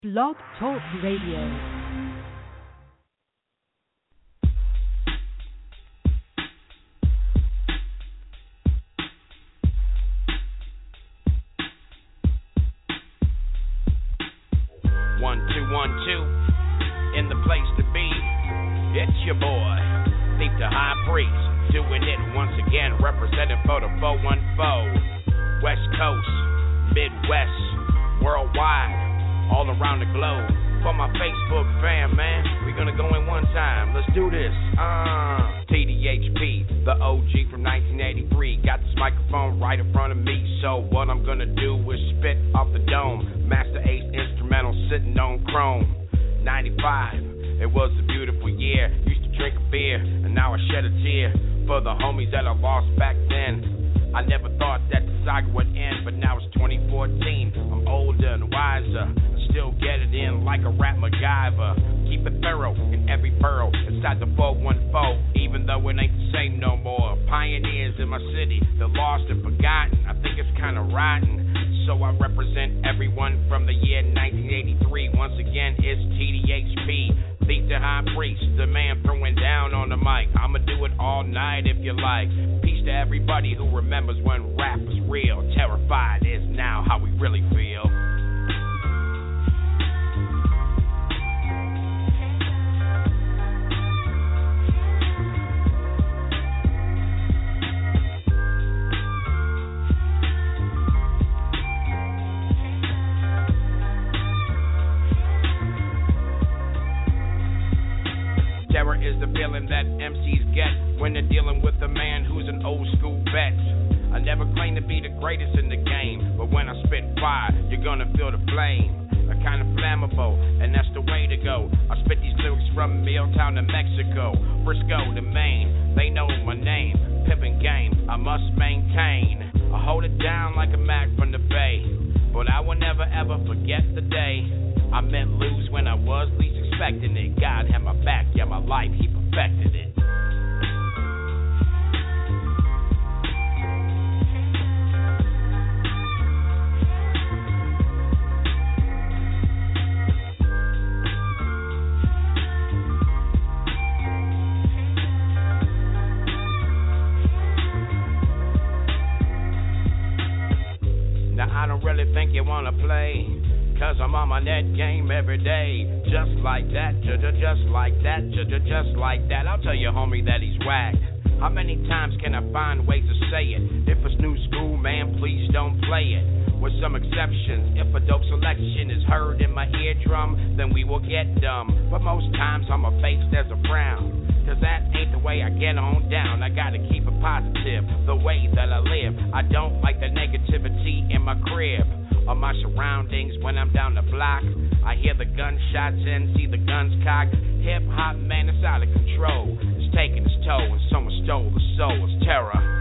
Blog Talk Radio. One, two, in the place to be. It's your boy, Thief the High Priest, doing it once again, representing for the 414. West Coast, Midwest, worldwide, all around the globe. For my Facebook fam, man, we're gonna go in one time. Let's do this. TDHP, the OG from 1983. Got this microphone right in front of me, so what I'm gonna do is spit off the dome. Master Ace instrumental sitting on chrome. 95, it was a beautiful year. Used to drink a beer, and now I shed a tear for the homies that I lost back then. I never thought that the saga would end, but now it's 2014. I'm older and wiser, still get it in like a rap MacGyver. Keep it thorough in every borough inside the 414, even though it ain't the same no more. Pioneers in my city, they're lost and forgotten. I think it's kind of rotten, so I represent everyone from the year 1983. Once again, it's TDHP, Thief the High Priest, the man throwing down on the mic. I'ma do it all night if you like. Peace to everybody who remembers when rap was real. Terrified is now how we really feel. Terror is the feeling that MCs get when they're dealing with a man who's an old school vet. I never claim to be the greatest in the game, but when I spit fire, you're gonna feel the flame. A kind of flammable, and that's the way to go. I spit these lyrics from Milltown to Mexico, Frisco to Maine. They know my name, pimpin' game, I must maintain. I hold it down like a Mac from the Bay, but I will never ever forget the day I meant lose when I was least expecting it. God had my back, yeah, my life, he perfected it. Now I don't really think you wanna play, 'cause I'm on my net game every day. Just like that, just like that, just like that. I'll tell your homie that he's whack. How many times can I find ways to say it? If it's new school, man, please don't play it. With some exceptions, if a dope selection is heard in my eardrum, then we will get dumb. But most times on my face there's a frown, 'cause that ain't the way I get on down. I gotta keep it positive, the way that I live. I don't like the negativity in my crib or my surroundings when I'm down the block. I hear the gunshots and see the guns cocked. Hip-hop, man, it's out of control. It's taking its toll and someone stole the soul. It's terror.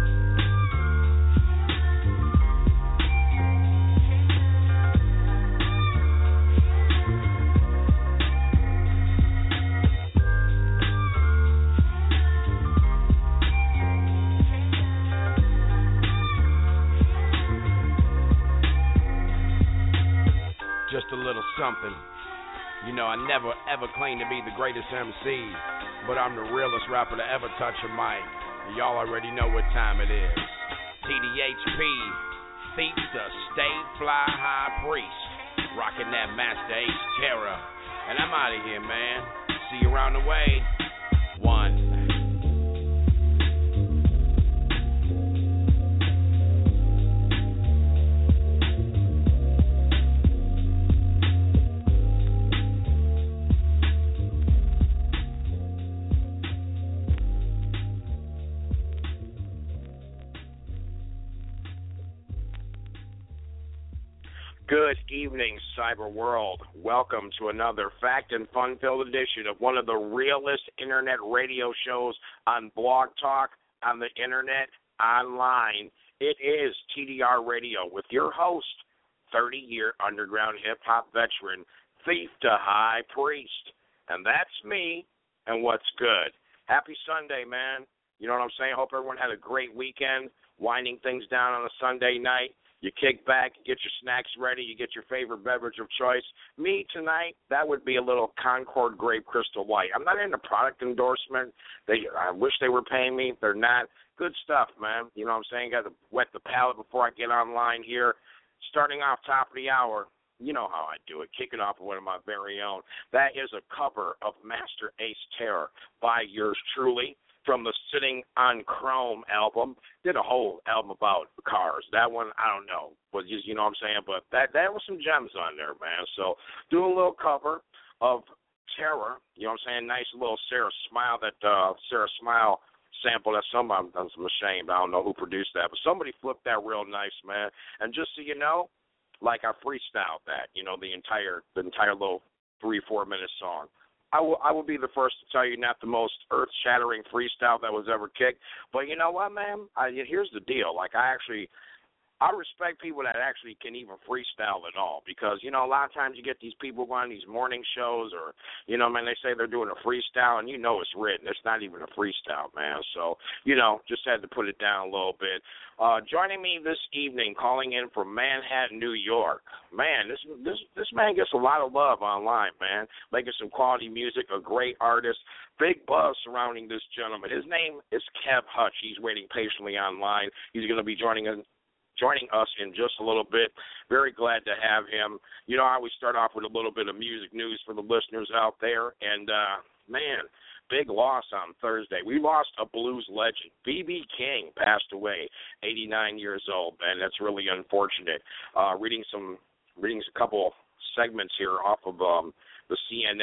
Just a little something. You know, I never ever claimed to be the greatest MC, but I'm the realest rapper to ever touch a mic. And y'all already know what time it is. TDHP, Thief the Stay Fly High Priest, rocking that Master Ace Terror. And I'm out of here, man. See you around the way. One. Good evening, cyber world. Welcome to another fact and fun-filled edition of one of the realest internet radio shows on Blog Talk, on the internet, online. It is TDR Radio with your host, 30-year underground hip-hop veteran, Thief the High Priest. And that's me, and what's good. Happy Sunday, man. You know what I'm saying? Hope everyone had a great weekend, winding things down on a Sunday night. You kick back, you get your snacks ready, you get your favorite beverage of choice. Me tonight, that would be a little Concord Grape Crystal Light. I'm not in a product endorsement. I wish they were paying me. They're not. Good stuff, man. You know what I'm saying? Got to wet the palate before I get online here. Starting off top of the hour, you know how I do it. Kick it off with one of my very own. That is a cover of Master Ace Terror by yours truly from the Sitting on Chrome album. Did a whole album about cars. That one, I don't know. But you know what I'm saying? But that was some gems on there, man. So do a little cover of Terror. You know what I'm saying? Nice little Sarah Smile, Sarah Smile sample that I'm ashamed. I don't know who produced that, but somebody flipped that real nice, man. And just so you know, like I freestyled that, you know, the entire little 3-4 minute song. I will be the first to tell you, not the most earth shattering freestyle that was ever kicked, but you know what, man? Here's the deal. Like I respect people that actually can even freestyle at all, because, you know, a lot of times you get these people on these morning shows or, you know, man, they say they're doing a freestyle, and you know it's written. It's not even a freestyle, man. So, you know, just had to put it down a little bit. Joining me this evening, calling in from Manhattan, New York. Man, this man gets a lot of love online, man, making some quality music, a great artist. Big buzz surrounding this gentleman. His name is Kev Hutch. He's waiting patiently online. He's going to be joining us in just a little bit. Very glad to have him. You know, I always start off with a little bit of music news for the listeners out there. And, man, big loss on Thursday. We lost a blues legend. B.B. King passed away, 89 years old, and that's really unfortunate. Reading a couple segments here off of the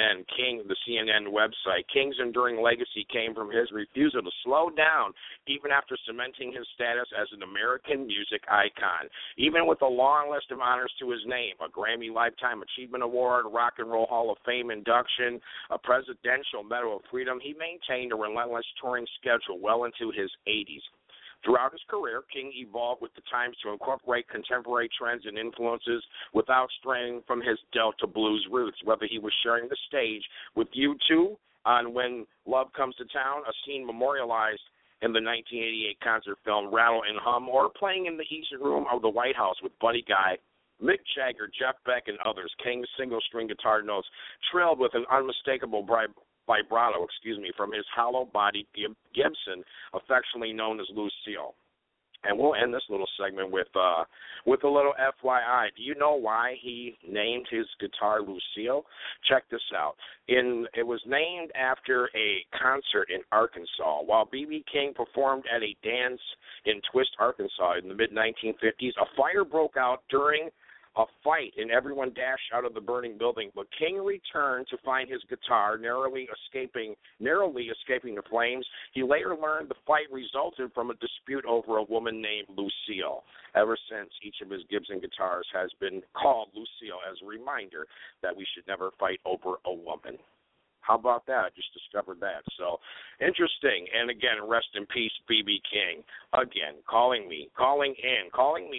CNN website. King's enduring legacy came from his refusal to slow down even after cementing his status as an American music icon. Even with a long list of honors to his name, a Grammy Lifetime Achievement Award, Rock and Roll Hall of Fame induction, a Presidential Medal of Freedom, he maintained a relentless touring schedule well into his 80s. Throughout his career, King evolved with the times to incorporate contemporary trends and influences without straying from his Delta blues roots, whether he was sharing the stage with U2 on When Love Comes to Town, a scene memorialized in the 1988 concert film Rattle and Hum, or playing in the East Room of the White House with Buddy Guy, Mick Jagger, Jeff Beck, and others. King's single-string guitar notes trilled with an unmistakable vibrato, from his hollow-bodied Gibson, affectionately known as Lucille. And we'll end this little segment with a little FYI. Do you know why he named his guitar Lucille? Check this out. It was named after a concert in Arkansas. While B.B. King performed at a dance in Twist, Arkansas in the mid-1950s, a fire broke out during a fight, and everyone dashed out of the burning building. But King returned to find his guitar narrowly escaping the flames. He later learned the fight resulted from a dispute over a woman named Lucille. Ever since, each of his Gibson guitars has been called Lucille as a reminder that we should never fight over a woman. How about that? I just discovered that. So, interesting. And again, rest in peace, B.B. King. Again, calling in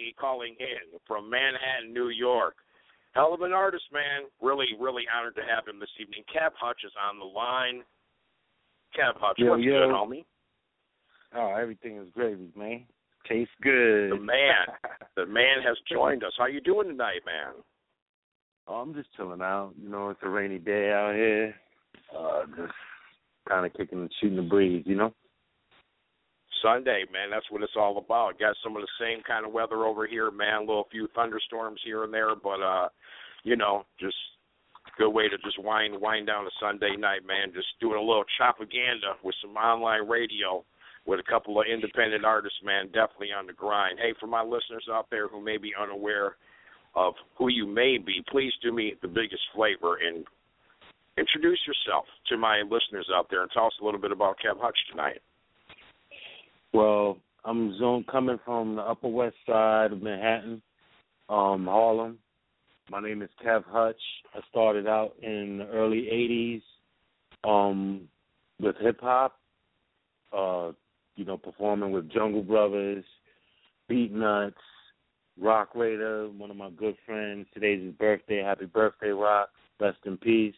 from Manhattan, New York. Hell of an artist, man. Really, really honored to have him this evening. Kev Hutch is on the line. Kev Hutch, what's good, homie? Oh, everything is gravy, man. Tastes good. The man has joined us. How you doing tonight, man? Oh, I'm just chilling out. You know, it's a rainy day out here. Just kind of kicking and shooting the breeze, you know? Sunday, man, that's what it's all about. Got some of the same kind of weather over here, man. A few thunderstorms here and there, but, you know, just a good way to just wind down a Sunday night, man. Just doing a little propaganda with some online radio with a couple of independent artists, man, definitely on the grind. Hey, for my listeners out there who may be unaware of who you may be, please do me the biggest favor and introduce yourself to my listeners out there and tell us a little bit about Kev Hutch tonight. Well, I'm coming from the Upper West Side of Manhattan, Harlem. My name is Kev Hutch. I started out in the early 80s with hip-hop, you know, performing with Jungle Brothers, Beatnuts, Rock Raider, one of my good friends. Today's his birthday. Happy birthday, Rock. Rest in peace.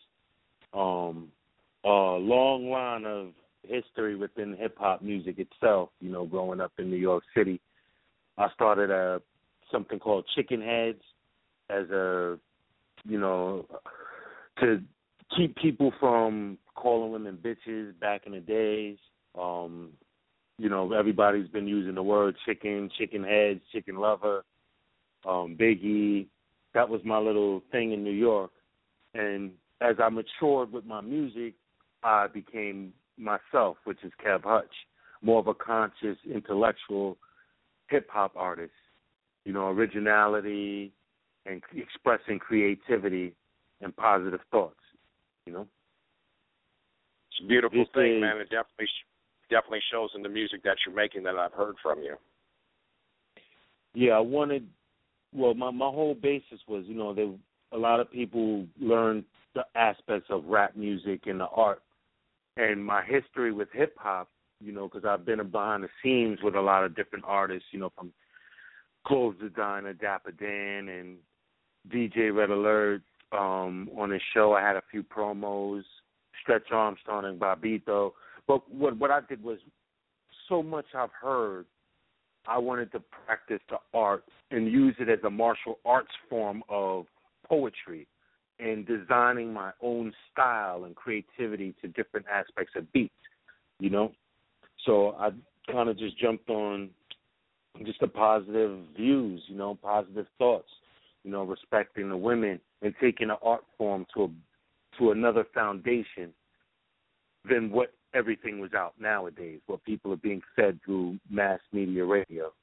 A long line of history within hip-hop music itself, you know, growing up in New York City. I started something called chicken heads as a, you know, to keep people from calling women bitches back in the days. You know, everybody's been using the word chicken heads, chicken lover, Biggie. That was my little thing in New York. And as I matured with my music, I became myself, which is Kev Hutch, more of a conscious, intellectual hip-hop artist. You know, originality and expressing creativity and positive thoughts, you know. It's a beautiful thing, man. It definitely shows in the music that you're making that I've heard from you. Yeah, my whole basis was, you know, a lot of people learn the aspects of rap music and the art. And my history with hip-hop, you know, because I've been behind the scenes with a lot of different artists, you know, from Clothes Designer, Dapper Dan, and DJ Red Alert. On his show, I had a few promos, Stretch Armstrong and Bobito. But what I did was, so much I've heard, I wanted to practice the art and use it as a martial arts form of poetry and designing my own style and creativity to different aspects of beats, you know. So I kind of just jumped on just the positive views, you know, positive thoughts, you know, respecting the women and taking the art form to another foundation than what everything was out nowadays, what people are being fed through mass media radio.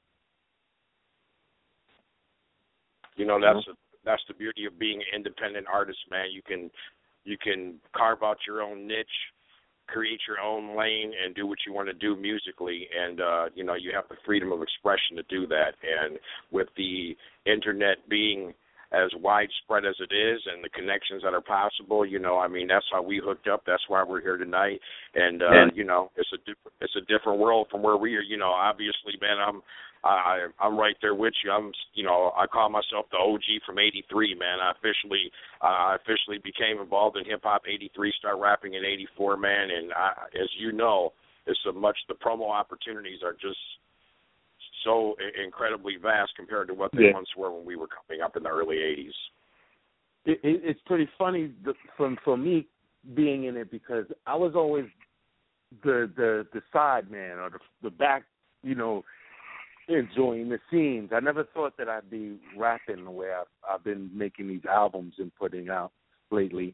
You know, that's the beauty of being an independent artist, man. You can carve out your own niche, create your own lane, and do what you want to do musically. And, you know, you have the freedom of expression to do that. And with the Internet being as widespread as it is and the connections that are possible, you know, I mean, that's how we hooked up. That's why we're here tonight. And, you know, it's a different world from where we are. You know, obviously, man, I'm right there with you. You know, I call myself the OG from '83, man. I officially became involved in hip hop '83, started rapping in '84, man. And as you know, the promo opportunities are just so incredibly vast compared to what they once were when we were coming up in the early '80s. It's pretty funny for me being in it, because I was always the side man or the back, you know, enjoying the scenes. I never thought that I'd be rapping the way I've been making these albums and putting out lately.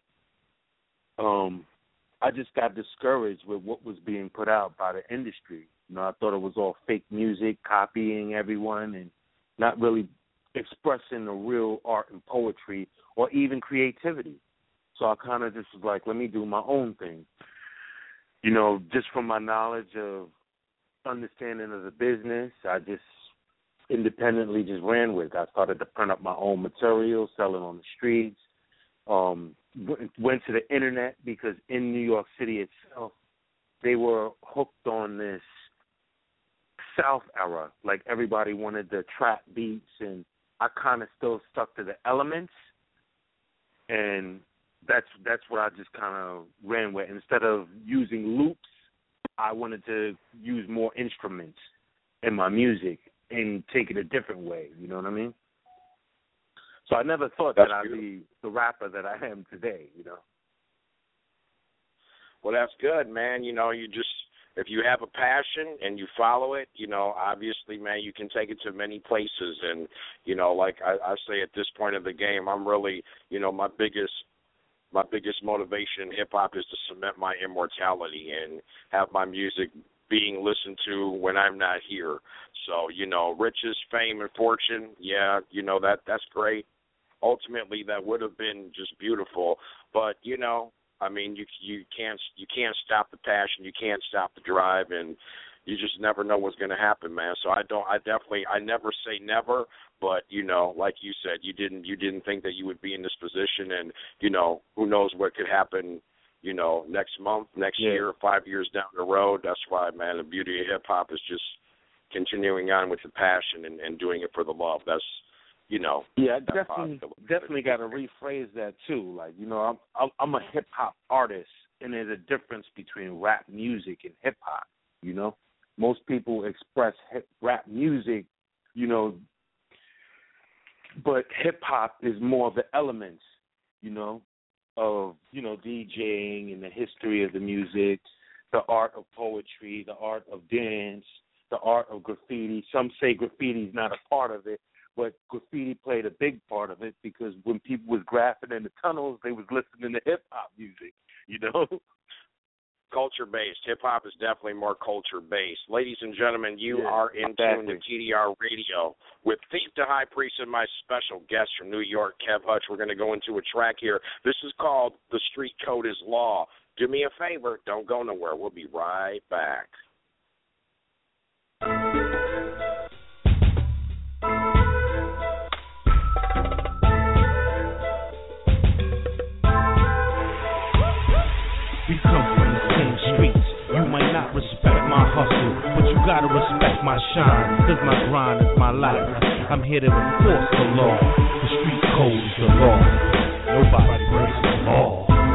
I just got discouraged with what was being put out by the industry. You know, I thought it was all fake music, copying everyone, and not really expressing the real art and poetry or even creativity. So I kind of just was like, let me do my own thing. You know, just from my knowledge of understanding of the business, I just independently just ran with it. I started to print up my own material, sell it on the streets. Went to the internet, because in New York City itself, they were hooked on this South era. Like, everybody wanted the trap beats, and I kind of still stuck to the elements, and that's what I just kind of ran with. Instead of using loops, I wanted to use more instruments in my music and take it a different way, you know what I mean? So I never thought that I'd be the rapper that I am today, you know? Well, that's good, man. You know, if you have a passion and you follow it, you know, obviously, man, you can take it to many places. And, you know, like I say at this point of the game, I'm really, you know, my biggest motivation in hip-hop is to cement my immortality and have my music being listened to when I'm not here. So, you know, riches, fame, and fortune, yeah, you know, that's great. Ultimately, that would have been just beautiful. But, you know, I mean, you can't stop the passion, you can't stop the drive, and you just never know what's going to happen, man. So I never say never, but, you know, like you said, you didn't think that you would be in this position, and, you know, who knows what could happen, you know, next month, next year, 5 years down the road. That's why, man, the beauty of hip-hop is just continuing on with the passion and doing it for the love. That's, you know. Yeah, definitely got to rephrase that too. Like, you know, I'm a hip hop artist, and there's a difference between rap music and hip hop. You know, most people express rap music, you know, But hip hop is more of the elements, of DJing and the history of the music, the art of poetry, the art of dance, the art of graffiti. Some say graffiti is not a part of it, but graffiti played a big part of it because when people was graffing in the tunnels, they was listening to hip hop music, Culture-based. Hip-hop is definitely more culture-based. Ladies and gentlemen, you are in tune to TDR Radio with Thief the High Priest and my special guest from New York, Kev Hutch. We're going to go into a track here. This is called The Street Code is Law. Do me a favor. Don't go nowhere. We'll be right back. We come from the same streets. You might not respect my hustle, but you gotta respect my shine, cause my grind is my life. I'm here to enforce the law. The street code is the law. Nobody breaks the law.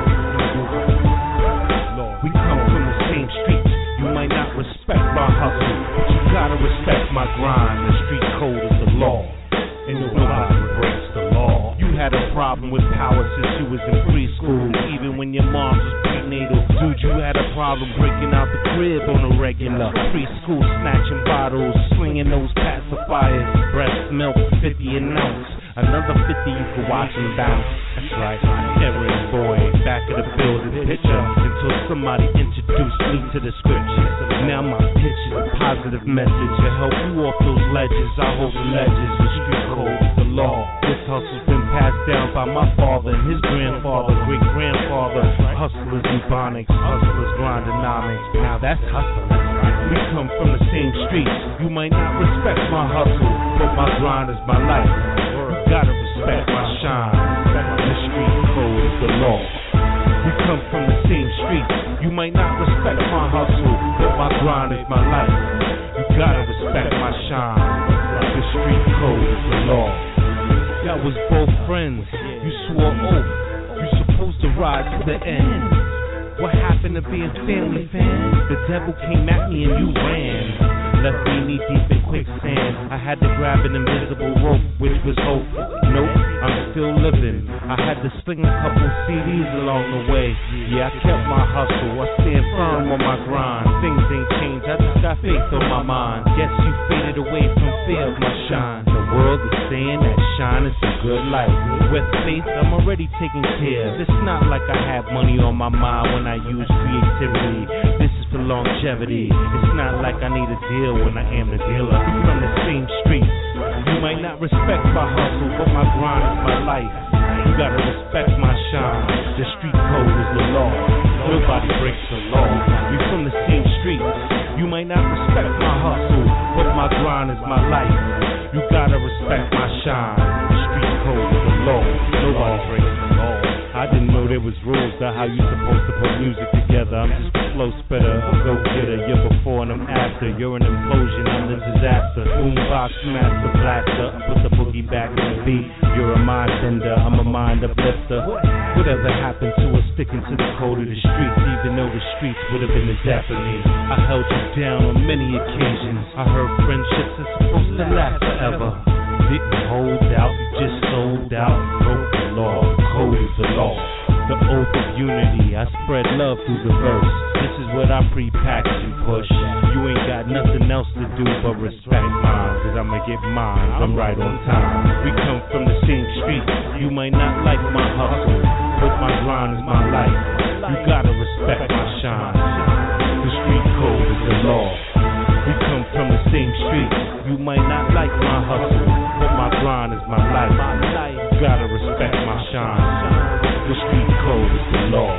We come from the same streets. You might not respect my hustle, but you gotta respect my grind. The street code is the law. And nobody breaks the law. You had a problem with power since you was in preschool, even when your mom was prenatal. Dude, you had a problem breaking out the crib on a regular. Preschool snatching bottles, slinging those pacifiers. Breast milk, 50 an ounce. Another 50 you could watch and bounce. That's right, errand boy, back of the building picture, until somebody introduced me to the scriptures. Now my pitch is a positive message to help you off those ledges. I hold the ledges with street code, the law. This hustle's been passed down by my father and his grandfather, great-grandfather. Hustlers, Ebonics, hustlers, grindonomics. Now that's hustling. We come from the same streets. You might not respect my hustle, but my grind is my life. You gotta respect my shine. The street code is the law. We come from the same streets. You might not respect my hustle, but my grind is my life. You gotta respect my shine. The street code is the law. That was both friends. You swore oath. You supposed to ride to the end. What happened to being family fans? The devil came at me and you ran. Left me knee deep in quicksand. I had to grab an invisible rope, which was hope. Nope, I'm still living. I had to sling a couple CDs along the way. Yeah, I kept my hustle. I stand firm on my grind. Things ain't changed. I just got faith on my mind. Guess you faded away from fear of my shine. The world is saying that shine is a good life. With faith, I'm already taken care of. It's not like I have money on my mind when I use creativity. This is for longevity. It's not like I need a deal when I am the dealer. We from the same streets. You might not respect my hustle, but my grind is my life. You gotta respect my shine. The street code is the law. Nobody breaks the law. We from the same streets. You might not respect my hustle, but my grind is my life. You gotta respect my shine. The street code is the law. Nobody breaks the law. I didn't know there was rules to how you supposed to put music together. I'm just a flow spitter, a go-getter. You're before and I'm after. You're an implosion, I'm the disaster. Boombox master blaster. I put the boogie back in the beat. You're a mind bender, I'm a mind uplifter. Whatever happened to us sticking to the code of the streets, even though the streets would have been the death of me. I held you down on many occasions. I heard friendships are supposed to last forever. Didn't hold out, you just sold out. Broke the law, the code is the law. The oath of unity, I spread love through the verse. This is what I pre-package and push. You ain't got nothing else to do but respect mine, cause I'ma get mine, I'm right on time. We come from the same street. You might not like my hustle, but my grind is my life. You gotta respect my shine. The street code is the law. We come from the same street. You might not like my hustle, but my grind is my life. You gotta respect my shine. The street code is the law.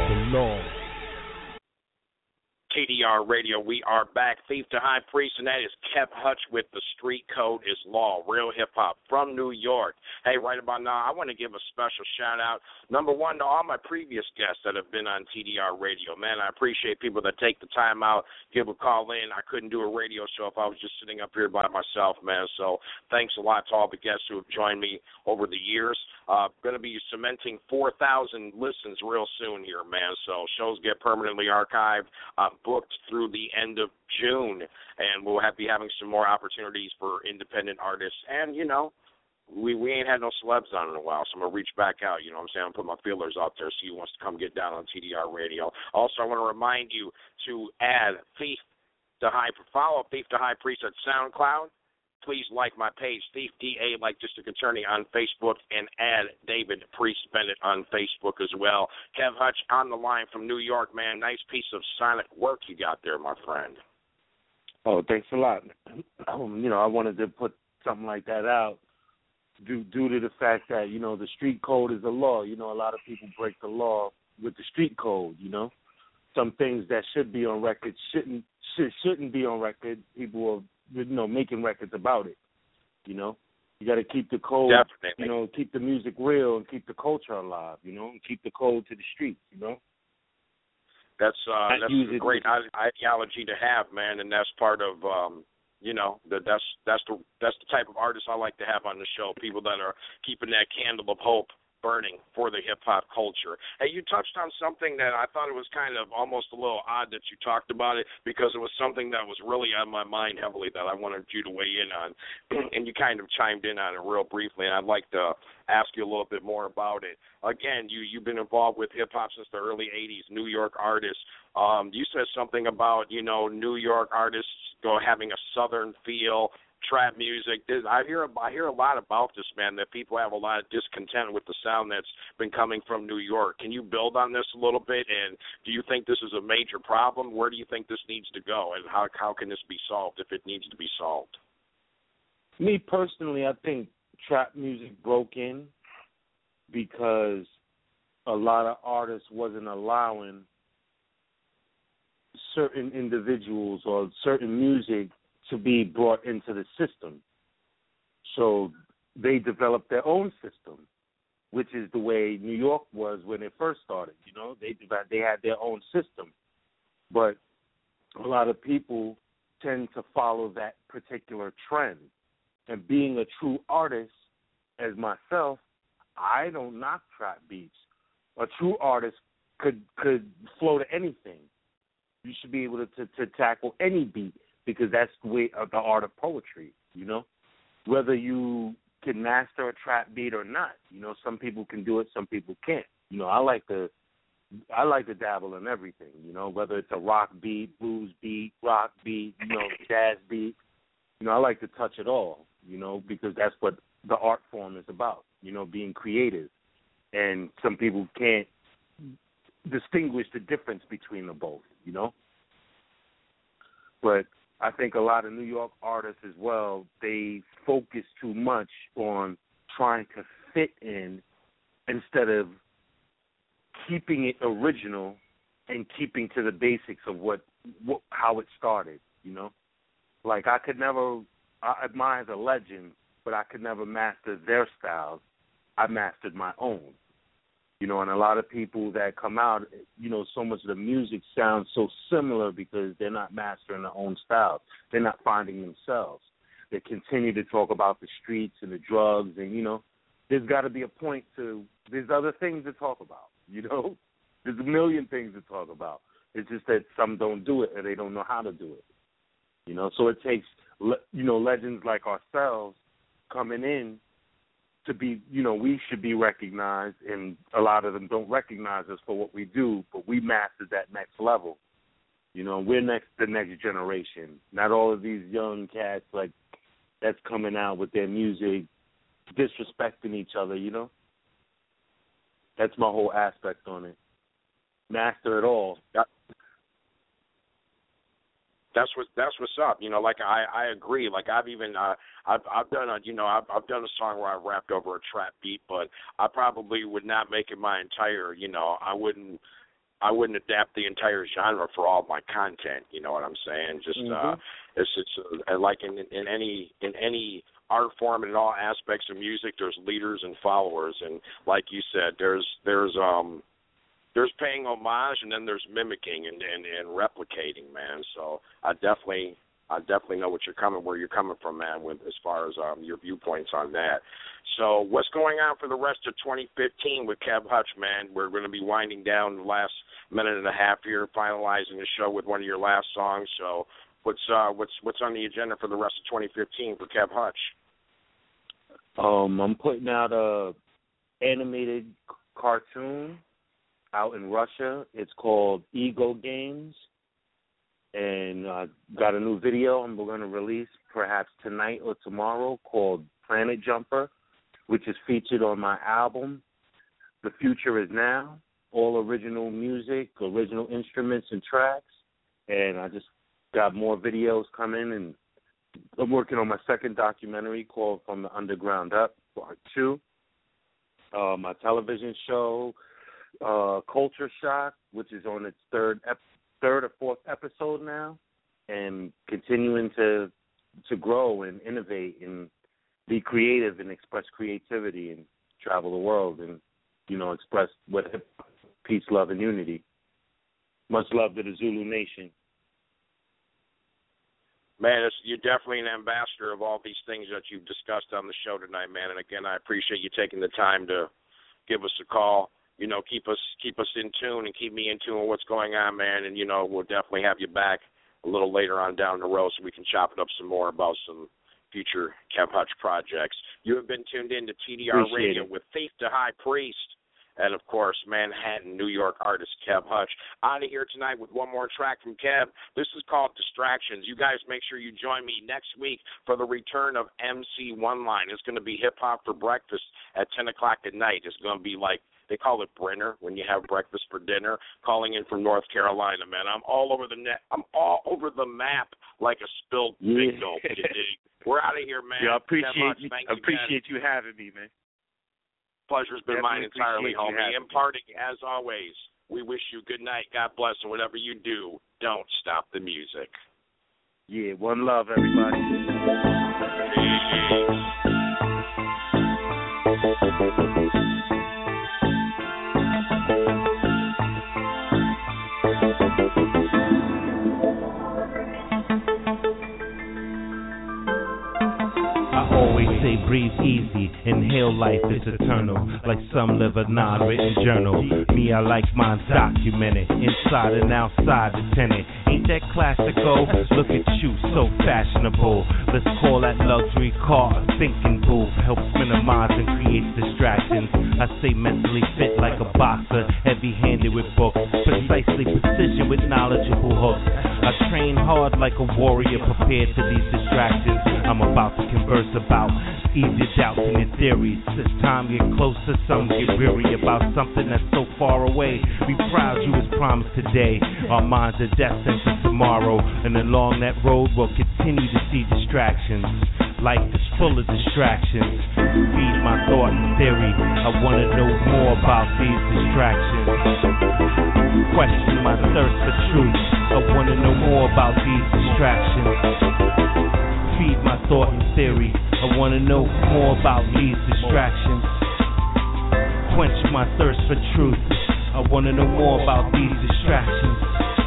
TDR Radio, we are back. Thief to High Priest, and that is Kev Hutch with The Street Code is Law, real hip-hop from New York. Hey, right about now, I want to give a special shout-out, number one, to all my previous guests that have been on TDR Radio. Man, I appreciate people that take the time out, give a call in. I couldn't do a radio show if I was just sitting up here by myself, man. So thanks a lot to all the guests who have joined me over the years. Going to be cementing 4,000 listens real soon here, man. So shows get permanently archived. Booked through the end of June, and we'll be having some more opportunities for independent artists and, we ain't had no celebs on in a while, so I'm gonna reach back out. You know what I'm saying? I'm put my feelers out there, see who wants to come get down on TDR Radio. Also, I want to remind you to add follow Thief the High Priest at SoundCloud. Please like my page, Thief DA, like District Attorney on Facebook, and add David Priest Bennett on Facebook as well. Kev Hutch on the line from New York, man. Nice piece of sonic work you got there, my friend. Oh, thanks a lot. I wanted to put something like that out due to the fact that, the street code is the law. A lot of people break the law with the street code, Some things that should be on record shouldn't be on record. People are making records about it. You got to keep the code. Definitely. Keep the music real and keep the culture alive. And keep the code to the streets. That's a great ideology to have, man, and that's part of that's the type of artists I like to have on the show. People that are keeping that candle of hope burning for the hip-hop culture. Hey, you touched on something that I thought it was kind of almost a little odd that you talked about it, because it was something that was really on my mind heavily that I wanted you to weigh in on, and you kind of chimed in on it real briefly, and I'd like to ask you a little bit more about it. Again, you've been involved with hip-hop since the early 80s, New York artists. You said something about, New York artists having a southern feel, trap music. I hear a lot about this, man, that people have a lot of discontent with the sound that's been coming from New York. Can you build on this a little bit, and do you think this is a major problem? Where do you think this needs to go, and how can this be solved if it needs to be solved? Me personally, I think trap music broke in because a lot of artists wasn't allowing certain individuals or certain music to be brought into the system. So they developed their own system, which is the way New York was when it first started. They had their own system. But a lot of people tend to follow that particular trend. And being a true artist, as myself, I don't knock trap beats. A true artist could flow to anything. You should be able to tackle any beat, because that's the way of the art of poetry, Whether you can master a trap beat or not, some people can do it, some people can't. I like to dabble in everything, whether it's a rock beat, blues beat, rock beat, jazz beat. I like to touch it all, because that's what the art form is about, being creative. And some people can't distinguish the difference between the both, But I think a lot of New York artists as well, they focus too much on trying to fit in instead of keeping it original and keeping to the basics of how it started, Like I admire the legend, but I could never master their styles. I mastered my own. And a lot of people that come out, so much of the music sounds so similar because they're not mastering their own styles. They're not finding themselves. They continue to talk about the streets and the drugs, and, there's got to be a point there's other things to talk about, There's a million things to talk about. It's just that some don't do it, and they don't know how to do it, So it takes, legends like ourselves coming in to be, we should be recognized, and a lot of them don't recognize us for what we do, but we mastered that next level. We're the next generation. Not all of these young cats that's coming out with their music disrespecting each other, That's my whole aspect on it. Master it all. That's what's up. I agree. I've even I've done I've done a song where I rapped over a trap beat, but I probably would not make it my entire. I wouldn't adapt the entire genre for all of my content. You know what I'm saying? Just it's like in any art form and in all aspects of music, there's leaders and followers, and like you said, there's paying homage, and then there's mimicking and replicating, man. So I definitely know where you're coming from, man, with as far as your viewpoints on that. So what's going on for the rest of 2015 with Kev Hutch, man? We're going to be winding down the last minute and a half here, finalizing the show with one of your last songs. So what's on the agenda for the rest of 2015 for Kev Hutch? I'm putting out a animated cartoon out in Russia. It's called Ego Games, and I got a new video we're going to release perhaps tonight or tomorrow called Planet Jumper, which is featured on my album, The Future Is Now, all original music, original instruments and tracks, and I just got more videos coming, and I'm working on my second documentary called From the Underground Up, Part 2. My television show, Culture Shock, which is on its third or fourth episode now, and continuing to grow and innovate and be creative and express creativity and travel the world and, express what peace, love, and unity. Much love to the Zulu Nation. Man, you're definitely an ambassador of all these things that you've discussed on the show tonight, man. And again, I appreciate you taking the time to give us a call. Keep us in tune and keep me in tune with what's going on, man. And we'll definitely have you back a little later on down the road so we can chop it up some more about some future Kev Hutch projects. You have been tuned in to TDR Radio with Faith to High Priest. And, of course, Manhattan, New York artist Kev Hutch. Out of here tonight with one more track from Kev. This is called Distractions. You guys make sure you join me next week for the return of MC One Line. It's going to be hip-hop for breakfast at 10 o'clock at night. It's going to be like, they call it Brenner when you have breakfast for dinner, calling in from North Carolina, man. I'm all over the net. I'm all over the map like a spilled bingo. We're out of here, man. Yeah, I appreciate you having me, man. Pleasure's been mine entirely, homie. Imparting, as always, we wish you good night, God bless, and whatever you do, don't stop the music. Yeah, one love, everybody. Say breathe easy, inhale life is eternal. Like some live a non-written journal. Me, I like mine documented, inside and outside the tenant. Ain't that classical? Look at you, so fashionable. Let's call that luxury car a thinking booth. Helps minimize and creates distractions. I stay mentally fit like a boxer, heavy-handed with books, precisely precision with knowledgeable hooks. I train hard like a warrior, prepared for these distractions I'm about to converse about. Easy doubts in your theories. As time get closer, some get weary about something that's so far away. We proud you as promised today. Our minds are destined for tomorrow, and along that road we'll continue to see distractions. Life is full of distractions. Feed my thought and theory. I want to know more about these distractions. Question my thirst for truth. I want to know more about these distractions. Feed my thought and theory. I want to know more about these distractions. Quench my thirst for truth. I want to know more about these distractions.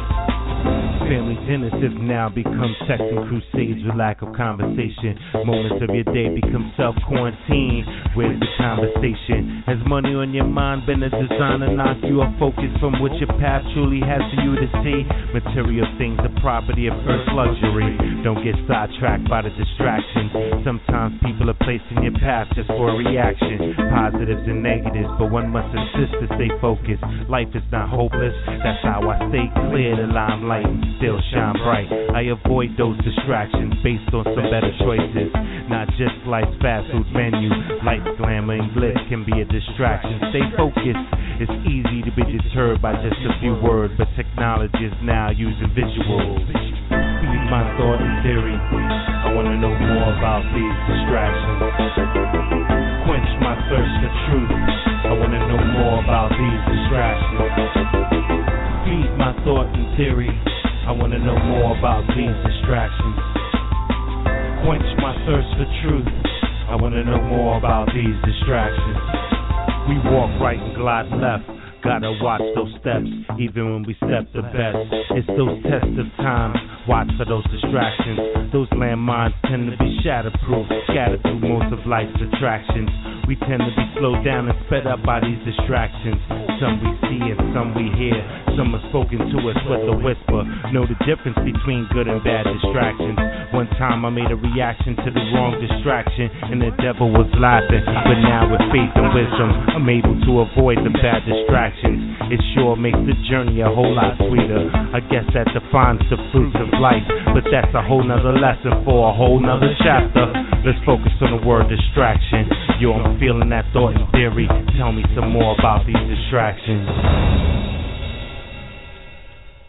Family dinners have now become texting crusades with lack of conversation. Moments of your day become self-quarantine. Where's the conversation? Has money on your mind been a design to knock you off focus from what your path truly has for you to see? Material things are property of earth's luxury. Don't get sidetracked by the distractions. Sometimes people are placed in your path just for a reaction. Positives and negatives, but one must insist to stay focused. Life is not hopeless. That's how I stay clear the limelight and still shine bright. I avoid those distractions based on some better choices. Not just life's fast food menu. Life's glamour and glitz can be a distraction. Stay focused. It's easy to be deterred by just a few words, but technology is now using visuals. Feed my thought and theory. I want to know more about these distractions. Quench my thirst for truth. I want to know more about these distractions. Feed my thought and theory. I want to know more about these distractions. Quench my thirst for truth. I want to know more about these distractions. We walk right and glide left. Gotta watch those steps, even when we step the best. It's those tests of time. Watch for those distractions. Those landmines tend to be shatterproof, scattered through most of life's attractions. We tend to be slowed down and sped up by these distractions. Some we see and some we hear. Some are spoken to us with a whisper. Know the difference between good and bad distractions. One time I made a reaction to the wrong distraction, and the devil was laughing. But now with faith and wisdom, I'm able to avoid the bad distractions. It sure makes the journey a whole lot sweeter. I guess that defines the fruits of life, but that's a whole nother lesson for a whole nother chapter. Let's focus on the word distraction. Yo, I'm feeling that thought and theory. Tell me some more about these distractions.